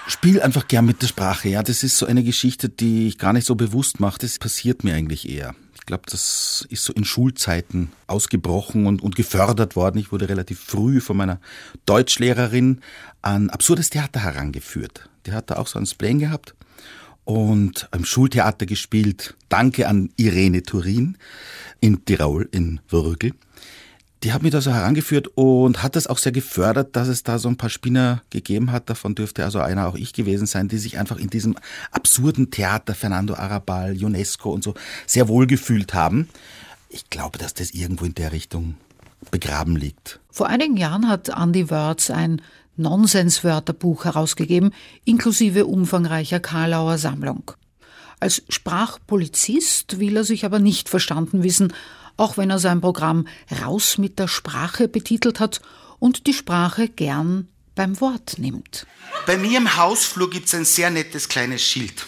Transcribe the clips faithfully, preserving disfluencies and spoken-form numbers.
spiele einfach gern mit der Sprache. Ja, das ist so eine Geschichte, die ich gar nicht so bewusst mache. Das passiert mir eigentlich eher. Ich glaube, das ist so in Schulzeiten ausgebrochen und, und gefördert worden. Ich wurde relativ früh von meiner Deutschlehrerin an absurdes Theater herangeführt. Die hat da auch so einen Spleen gehabt und im Schultheater gespielt. Danke an Irene Turin in Tirol, in Würgl. Die hat mich da so herangeführt und hat das auch sehr gefördert, dass es da so ein paar Spinner gegeben hat. Davon dürfte also einer auch ich gewesen sein, die sich einfach in diesem absurden Theater, Fernando Arrabal, Ionesco und so, sehr wohl gefühlt haben. Ich glaube, dass das irgendwo in der Richtung begraben liegt. Vor einigen Jahren hat Andy Wörz ein Nonsenswörterbuch herausgegeben, inklusive umfangreicher Karlauer Sammlung. Als Sprachpolizist will er sich aber nicht verstanden wissen, auch wenn er sein Programm Raus mit der Sprache betitelt hat und die Sprache gern beim Wort nimmt. Bei mir im Hausflur gibt's ein sehr nettes kleines Schild.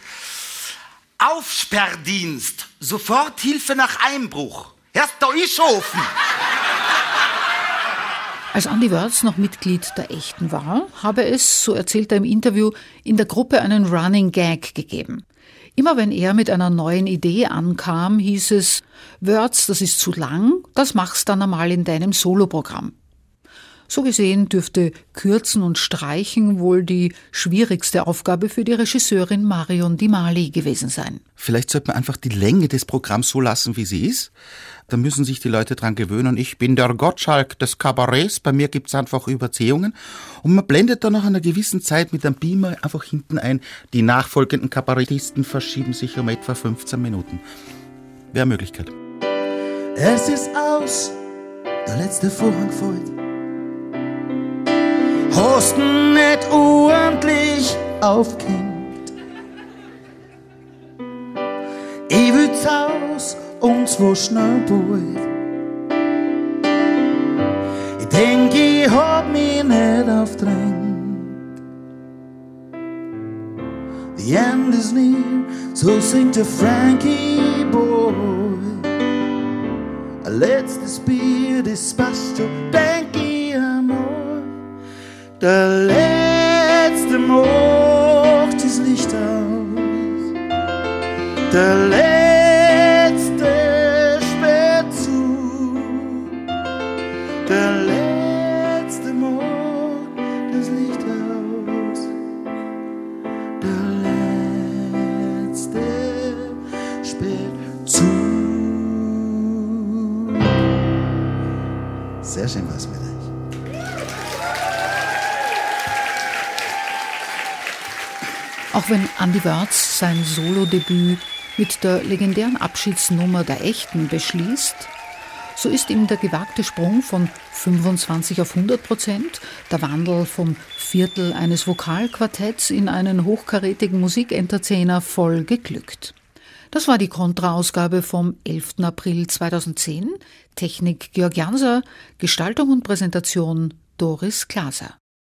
Aufsperrdienst, sofort Hilfe nach Einbruch. Erst da ist offen. Als Andy Wörz noch Mitglied der Echten war, habe es, so erzählt er im Interview, in der Gruppe einen Running Gag gegeben. Immer wenn er mit einer neuen Idee ankam, hieß es, Wörz, das ist zu lang, das machst dann einmal in deinem Soloprogramm. So gesehen dürfte Kürzen und Streichen wohl die schwierigste Aufgabe für die Regisseurin Marion Di Mali gewesen sein. Vielleicht sollte man einfach die Länge des Programms so lassen, wie sie ist. Da müssen sich die Leute dran gewöhnen. Ich bin der Gottschalk des Kabarets, bei mir gibt's einfach Überzählungen. Und man blendet dann nach einer gewissen Zeit mit einem Beamer einfach hinten ein, die nachfolgenden Kabarettisten verschieben sich um etwa fünfzehn Minuten. Wäre eine Möglichkeit. Es ist aus, der letzte Vorhang fällt. Hast ihn nicht ordentlich aufgehängt. Ich will's aus und zwar schnell bald. Ich denk, ich hab mich nicht aufdrängt. The end is near, so singt der Frankie Boy. Ein letztes Bier, das passt schon, denk ich einmal. Der letzte macht das Licht aus. Der letzte sperrt zu. Der letzte macht das Licht aus. Der letzte sperrt zu. Sehr schön was mit euch. Auch wenn Andy Wörz sein Solodebüt mit der legendären Abschiedsnummer der Echten beschließt, so ist ihm der gewagte Sprung von fünfundzwanzig auf hundert Prozent, der Wandel vom Viertel eines Vokalquartetts in einen hochkarätigen Musikentertainer voll geglückt. Das war die Kontra-Ausgabe vom elften April zweitausendzehn. Technik Georg Janser, Gestaltung und Präsentation Doris Glaser.